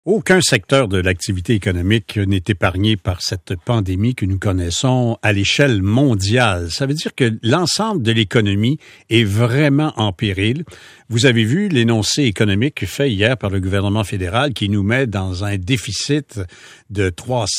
Aucun secteur de l'activité économique n'est épargné par cette pandémie que nous connaissons à l'échelle mondiale. Ça veut dire que l'ensemble de l'économie est vraiment en péril. Vous avez vu l'énoncé économique fait hier par le gouvernement fédéral qui nous met dans un déficit de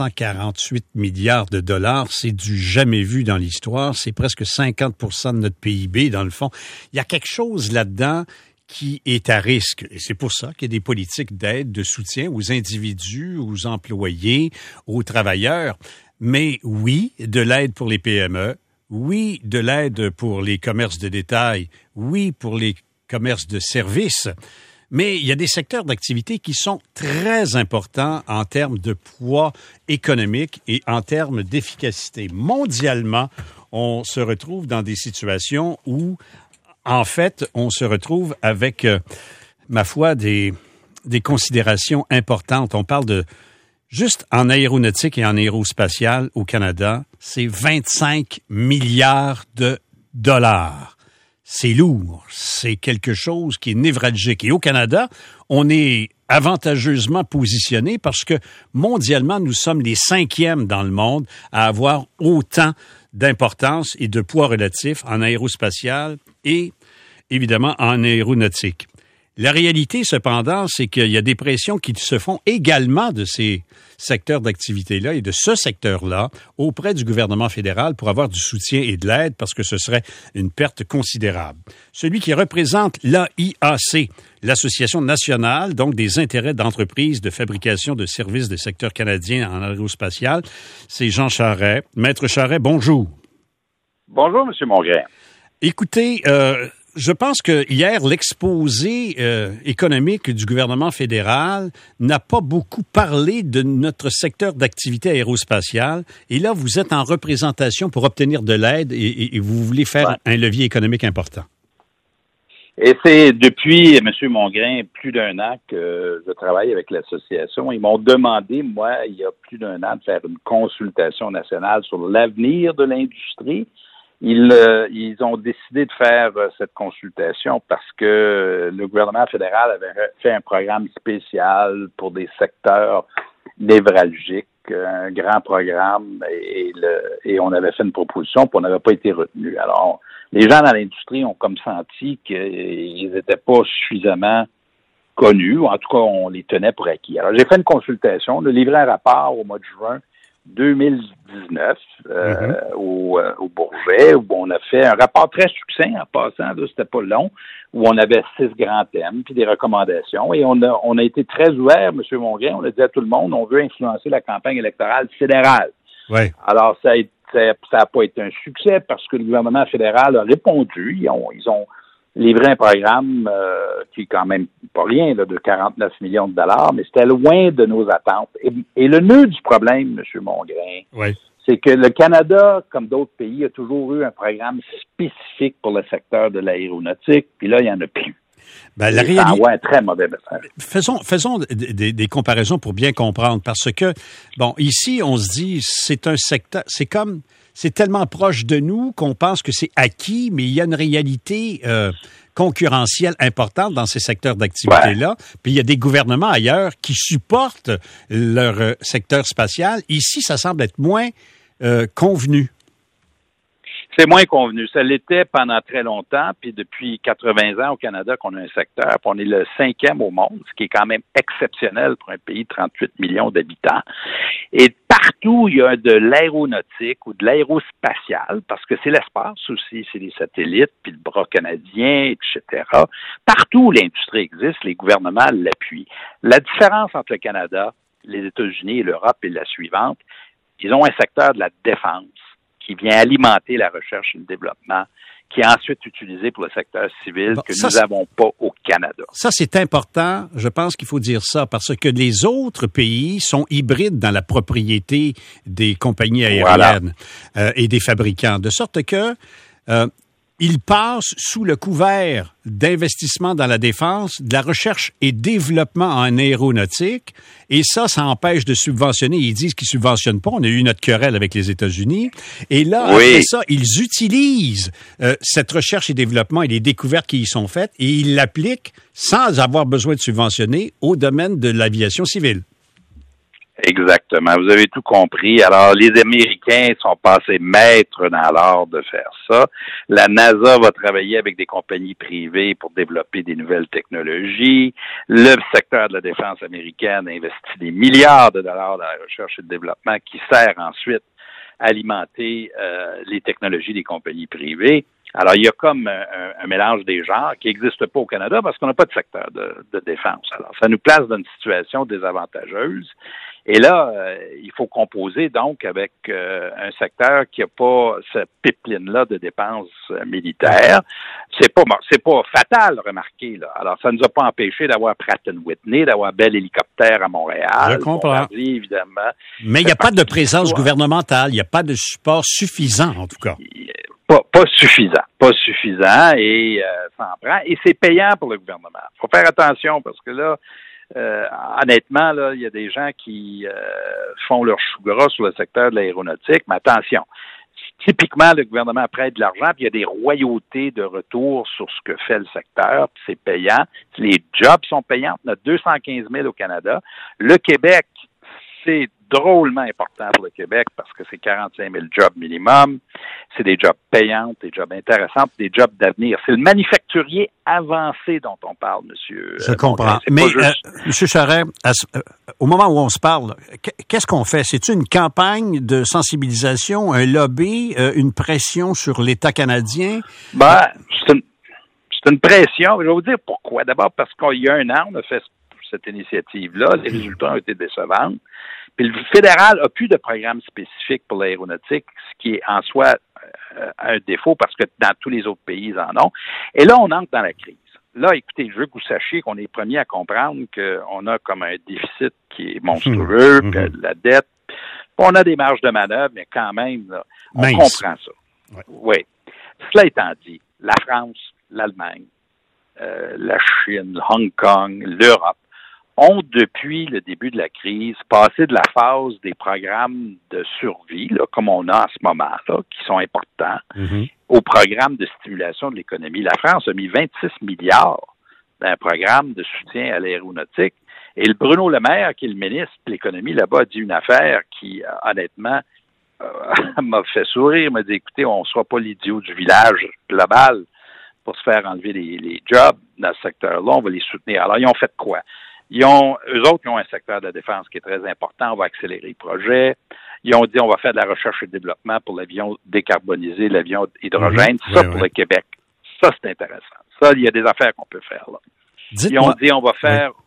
348 milliards de dollars. C'est du jamais vu dans l'histoire. C'est presque 50% de notre PIB, dans le fond. Il y a quelque chose là-dedans qui est à risque. Et c'est pour ça qu'il y a des politiques d'aide, de soutien aux individus, aux employés, aux travailleurs. Mais oui, de l'aide pour les PME, oui, de l'aide pour les commerces de détail, oui, pour les commerces de services. Mais il y a des secteurs d'activité qui sont très importants en termes de poids économique et en termes d'efficacité. Mondialement, on se retrouve dans des situations où en fait, on se retrouve avec, ma foi, des considérations importantes. On parle de, juste en aéronautique et en aérospatial au Canada, c'est 25 milliards de dollars. C'est lourd. C'est quelque chose qui est névralgique. Et au Canada, on est avantageusement positionné parce que mondialement, nous sommes les 5e dans le monde à avoir autant d'importance et de poids relatif en aérospatial et évidemment en aéronautique. La réalité, cependant, c'est qu'il y a des pressions qui se font également de ces secteurs d'activité-là et de ce secteur-là auprès du gouvernement fédéral pour avoir du soutien et de l'aide parce que ce serait une perte considérable. Celui qui représente l'AIAC, l'Association nationale, donc des intérêts d'entreprises de fabrication de services des secteurs canadiens en aérospatial, c'est Jean Charest. Maître Charest, bonjour. Bonjour, M. Mongrain. Écoutez, je pense que hier, l'exposé économique du gouvernement fédéral n'a pas beaucoup parlé de notre secteur d'activité aérospatiale. Et là, vous êtes en représentation pour obtenir de l'aide et vous voulez faire un levier économique important. Et c'est depuis, M. Mongrain, plus d'un an que je travaille avec l'association. Ils m'ont demandé, moi, il y a plus d'un an, de faire une consultation nationale sur l'avenir de l'industrie. Ils ont décidé de faire cette consultation parce que le gouvernement fédéral avait fait un programme spécial pour des secteurs névralgiques, un grand programme, et on avait fait une proposition, puis on n'avait pas été retenu. Alors, les gens dans l'industrie ont comme senti qu'ils n'étaient pas suffisamment connus, ou en tout cas, on les tenait pour acquis. Alors, j'ai fait une consultation, on a livré un rapport au mois de juin 2019 au Bourget, où on a fait un rapport très succinct en passant, là, c'était pas long, où on avait 6 grands thèmes, puis des recommandations, et on a été très ouvert, M. Mongrain, on a dit à tout le monde, on veut influencer la campagne électorale fédérale. Ouais. Alors, ça a pas été un succès parce que le gouvernement fédéral a répondu, ils ont livré un programme qui est quand même pas rien, là, de 49 millions de dollars, mais c'était loin de nos attentes. Et le nœud du problème, M. Mongrain, c'est que le Canada, comme d'autres pays, a toujours eu un programme spécifique pour le secteur de l'aéronautique, puis là, il n'y en a plus. Ben, ça envoie un très mauvais message. Faisons des comparaisons pour bien comprendre, parce que, bon, ici, on se dit, c'est un secteur, c'est tellement proche de nous qu'on pense que c'est acquis, mais il y a une réalité concurrentielle importante dans ces secteurs d'activité-là. Puis il y a des gouvernements ailleurs qui supportent leur secteur spatial. Ici, ça semble être moins convenu. C'est moins convenu. Ça l'était pendant très longtemps, puis depuis 80 ans au Canada qu'on a un secteur, puis on est le 5e au monde, ce qui est quand même exceptionnel pour un pays de 38 millions d'habitants. Et partout, il y a de l'aéronautique ou de l'aérospatial, parce que c'est l'espace aussi, c'est les satellites, puis le bras canadien, etc. Partout où l'industrie existe, les gouvernements l'appuient. La différence entre le Canada, les États-Unis et l'Europe est la suivante. Ils ont un secteur de la défense qui vient alimenter la recherche et le développement, qui est ensuite utilisé pour le secteur civil que nous n'avons pas au Canada. Ça, c'est important. Je pense qu'il faut dire ça parce que les autres pays sont hybrides dans la propriété des compagnies aériennes et des fabricants. De sorte que il passe sous le couvert d'investissement dans la défense, de la recherche et développement en aéronautique, et ça empêche de subventionner. Ils disent qu'ils subventionnent pas. On a eu notre querelle avec les États-Unis. Et là, après ça, ils utilisent cette recherche et développement et les découvertes qui y sont faites, et ils l'appliquent sans avoir besoin de subventionner au domaine de l'aviation civile. Exactement. Vous avez tout compris. Alors, les Américains sont passés maîtres dans l'art de faire ça. La NASA va travailler avec des compagnies privées pour développer des nouvelles technologies. Le secteur de la défense américaine investit des milliards de dollars dans la recherche et le développement qui sert ensuite à alimenter les technologies des compagnies privées. Alors, il y a comme un mélange des genres qui n'existe pas au Canada parce qu'on n'a pas de secteur de défense. Alors, ça nous place dans une situation désavantageuse. Et là, il faut composer donc avec un secteur qui n'a pas cette pipeline-là de dépenses militaires. C'est pas fatal, remarquez, là. Alors, ça ne nous a pas empêché d'avoir Pratt & Whitney, d'avoir Bell Hélicoptère à Montréal. Je comprends. Évidemment. Mais il n'y a pas de présence gouvernementale, il n'y a pas de support suffisant, en tout cas. Pas suffisant, et ça en prend. Et c'est payant pour le gouvernement. Il faut faire attention parce que là, honnêtement, là, il y a des gens qui font leur chou gras sur le secteur de l'aéronautique, mais attention. Typiquement, le gouvernement prête de l'argent, puis il y a des royautés de retour sur ce que fait le secteur, puis c'est payant. Les jobs sont payants. On a 215 000 au Canada. Le Québec, c'est drôlement important pour le Québec parce que c'est 45 000 jobs minimum. C'est des jobs payants, des jobs intéressants, des jobs d'avenir. C'est le manufacturier avancé dont on parle, monsieur. Je comprends. Mais, monsieur Charest, au moment où on se parle, qu'est-ce qu'on fait? C'est-tu une campagne de sensibilisation, un lobby, une pression sur l'État canadien? C'est une pression. Je vais vous dire pourquoi. D'abord parce qu'il y a un an, on a fait cette initiative-là. Les résultats ont été décevants. Puis le fédéral a plus de programme spécifique pour l'aéronautique, ce qui est en soi un défaut parce que dans tous les autres pays, ils en ont. Et là, on entre dans la crise. Là, écoutez, je veux que vous sachiez qu'on est les premiers à comprendre qu'on a comme un déficit qui est monstrueux, que la dette, on a des marges de manœuvre, mais quand même, là, on comprend ça. Ouais. Oui. Cela étant dit, la France, l'Allemagne, la Chine, Hong Kong, l'Europe, ont, depuis le début de la crise, passé de la phase des programmes de survie, là, comme on a en ce moment, là, qui sont importants, au programme de stimulation de l'économie. La France a mis 26 milliards dans un programme de soutien à l'aéronautique. Et le Bruno Le Maire, qui est le ministre de l'économie là-bas, a dit une affaire qui, honnêtement, m'a fait sourire. Il m'a dit, écoutez, on ne sera pas l'idiot du village global pour se faire enlever les jobs dans ce secteur-là. On va les soutenir. Alors, ils ont fait quoi? Eux autres, ils ont un secteur de défense qui est très important. On va accélérer le projet. Ils ont dit, on va faire de la recherche et développement pour l'avion décarbonisé, l'avion hydrogène. Le Québec. Ça, c'est intéressant. Ça, il y a des affaires qu'on peut faire, là. Ils ont dit, on va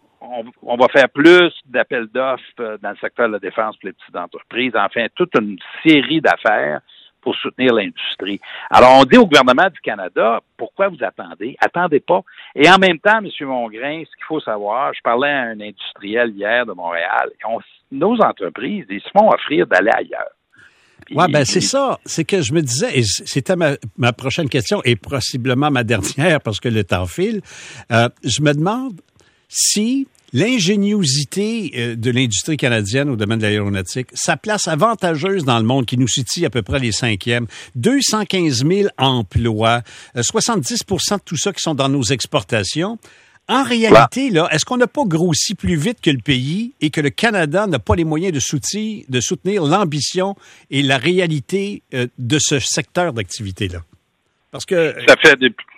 faire plus d'appels d'offres dans le secteur de la défense pour les petites entreprises. Enfin, toute une série d'affaires pour soutenir l'industrie. Alors, on dit au gouvernement du Canada, pourquoi vous attendez? Attendez pas. Et en même temps, M. Mongrain, ce qu'il faut savoir, je parlais à un industriel hier de Montréal, nos entreprises, ils se font offrir d'aller ailleurs. Oui, c'est ça. C'est que je me disais, et c'était ma prochaine question, et possiblement ma dernière, parce que le temps file. Je me demande si l'ingéniosité de l'industrie canadienne au domaine de l'aéronautique, sa place avantageuse dans le monde qui nous situe à peu près les 5e, 215 000 emplois, 70 % de tout ça qui sont dans nos exportations. En réalité, là, est-ce qu'on n'a pas grossi plus vite que le pays et que le Canada n'a pas les moyens de soutenir l'ambition et la réalité de ce secteur d'activité-là? Parce que ça fait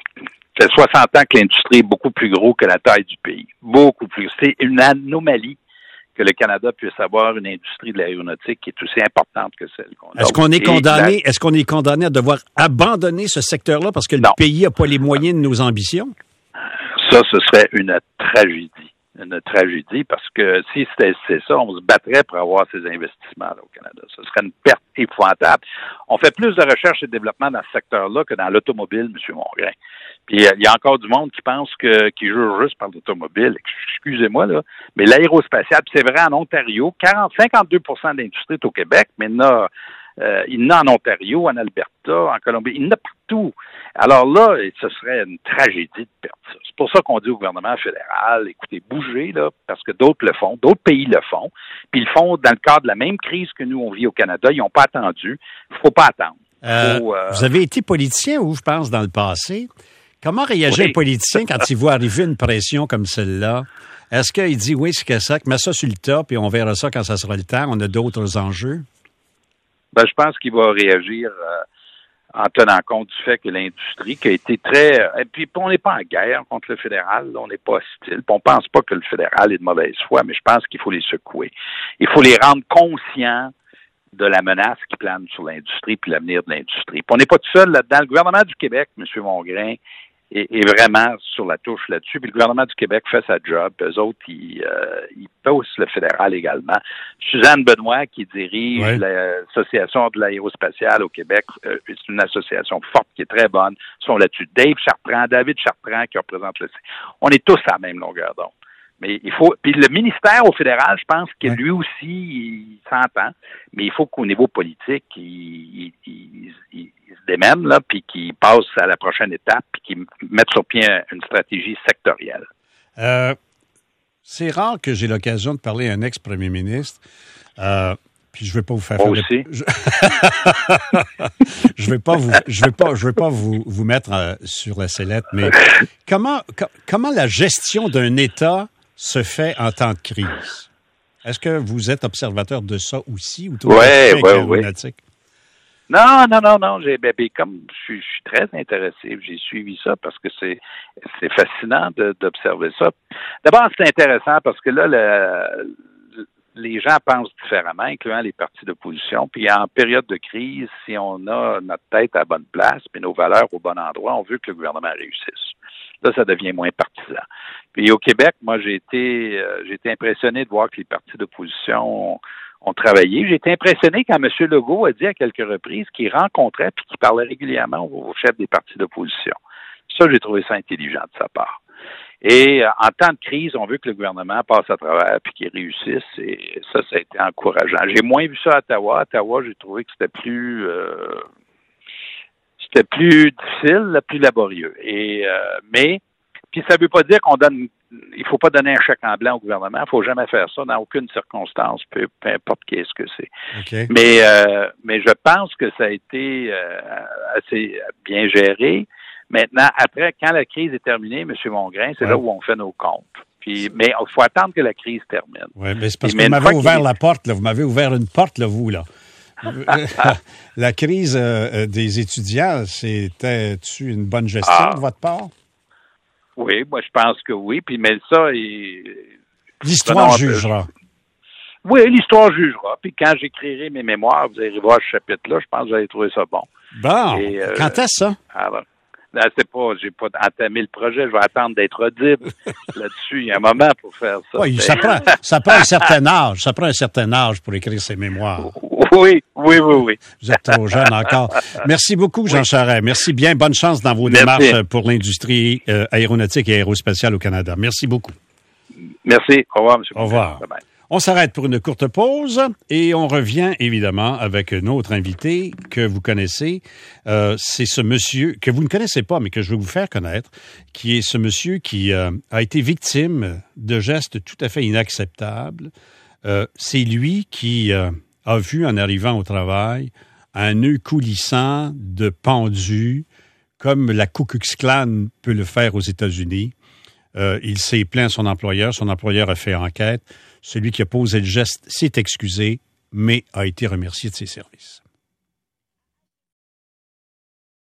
60 ans que l'industrie est beaucoup plus gros que la taille du pays. Beaucoup plus. C'est une anomalie que le Canada puisse avoir une industrie de l'aéronautique qui est aussi importante que celle qu'on a. Est-ce qu'on est condamné à devoir abandonner ce secteur-là parce que le pays n'a pas les moyens de nos ambitions? Ça, ce serait une tragédie. Une tragédie parce que si c'est ça, on se battrait pour avoir ces investissements-là au Canada. Ce serait une perte épouvantable. On fait plus de recherche et de développement dans ce secteur-là que dans l'automobile, M. Mongrain. Puis il y a encore du monde qui pense qui jure juste par l'automobile. Excusez-moi, là, mais l'aérospatial, c'est vrai en Ontario, 52 % de l'industrie est au Québec, mais il y en a Il y en a en Ontario, en Alberta, en Colombie. Il y en a partout. Alors là, ce serait une tragédie de perdre ça. C'est pour ça qu'on dit au gouvernement fédéral, écoutez, bougez, là, parce que d'autres le font, d'autres pays le font, puis ils le font dans le cadre de la même crise que nous, on vit au Canada. Ils n'ont pas attendu. Il ne faut pas attendre. Vous avez été politicien, je pense, dans le passé. Comment réagit un politicien quand il voit arriver une pression comme celle-là? Est-ce qu'il dit, oui, c'est que ça, mets ça sur le top et on verra ça quand ça sera le temps, on a d'autres enjeux? Je pense qu'il va réagir en tenant compte du fait que l'industrie qui a été très... Et puis, on n'est pas en guerre contre le fédéral, là, on n'est pas hostile. On pense pas que le fédéral est de mauvaise foi, mais je pense qu'il faut les secouer. Il faut les rendre conscients de la menace qui plane sur l'industrie puis l'avenir de l'industrie. Puis on n'est pas tout seul là-dedans. Le gouvernement du Québec, M. Mongrain, est vraiment sur la touche là-dessus. Puis le gouvernement du Québec fait sa job. Eux autres, ils poussent le fédéral également. Suzanne Benoît, qui dirige l'Association de l'aérospatiale au Québec, c'est une association forte qui est très bonne, sont là-dessus. David Chartrand, qui représente le... On est tous à la même longueur d'onde. Mais il faut... Puis le ministère au fédéral, je pense que lui aussi, il s'entend. Mais il faut qu'au niveau politique, il se démène, là, puis qu'il passe à la prochaine étape, puis qu'il mette sur pied une stratégie sectorielle. C'est rare que j'ai l'occasion de parler à un ex-premier ministre. Puis je vais pas vous faire... Moi aussi. Je vais pas vous mettre sur la sellette, mais comment la gestion d'un État se fait en temps de crise? Est-ce que vous êtes observateur de ça aussi ou tout aéronautique? Non. Comme je suis très intéressé, j'ai suivi ça parce que c'est fascinant d'observer ça. D'abord, c'est intéressant parce que là, les gens pensent différemment, incluant les partis d'opposition. Puis en période de crise, si on a notre tête à la bonne place puis nos valeurs au bon endroit, on veut que le gouvernement réussisse. Là, ça devient moins partisan. Puis au Québec, moi, j'ai été impressionné de voir que les partis d'opposition ont travaillé. J'ai été impressionné quand M. Legault a dit à quelques reprises qu'il rencontrait puis qu'il parlait régulièrement aux chefs des partis d'opposition. Ça, j'ai trouvé ça intelligent de sa part. Et en temps de crise, on veut que le gouvernement passe à travers puis qu'il réussisse. Et ça a été encourageant. J'ai moins vu ça à Ottawa. À Ottawa, j'ai trouvé que c'était plus difficile, plus laborieux. Mais puis ça veut pas dire il faut pas donner un chèque en blanc au gouvernement. Il faut jamais faire ça dans aucune circonstance, peu importe qu'est-ce que c'est. Okay. Mais je pense que ça a été assez bien géré. Maintenant, après, quand la crise est terminée, M. Mongrain, c'est là où on fait nos comptes. Mais il faut attendre que la crise termine. Oui, mais c'est parce que vous m'avez ouvert la porte, là. Vous m'avez ouvert une porte, là, vous, là. La crise des étudiants, c'était-tu une bonne gestion de votre part? Oui, moi, je pense que oui. Puis, mais ça... L'histoire jugera. Oui, l'histoire jugera. Puis quand j'écrirai mes mémoires, vous allez voir ce chapitre-là, je pense que vous allez trouver ça bon. Bon. Quand est-ce ça? Alors, j'ai pas entamé le projet, je vais attendre d'être audible là-dessus. Il y a un moment pour faire ça. Oui, ça prend un certain âge. Ça prend un certain âge pour écrire ses mémoires. Oui. Vous êtes trop jeune encore. Merci beaucoup, Jean Charest. Merci bien. Bonne chance dans vos démarches pour l'industrie aéronautique et aérospatiale au Canada. Merci beaucoup. Merci. Au revoir, M. Au revoir. Bye-bye. On s'arrête pour une courte pause et on revient évidemment avec notre invité que vous connaissez. C'est ce monsieur que vous ne connaissez pas, mais que je vais vous faire connaître, qui est ce monsieur qui a été victime de gestes tout à fait inacceptables. C'est lui qui a vu en arrivant au travail un nœud coulissant de pendus, comme la Ku Klux Klan peut le faire aux États-Unis. Il s'est plaint à son employeur a fait enquête. Celui qui a posé le geste s'est excusé, mais a été remercié de ses services.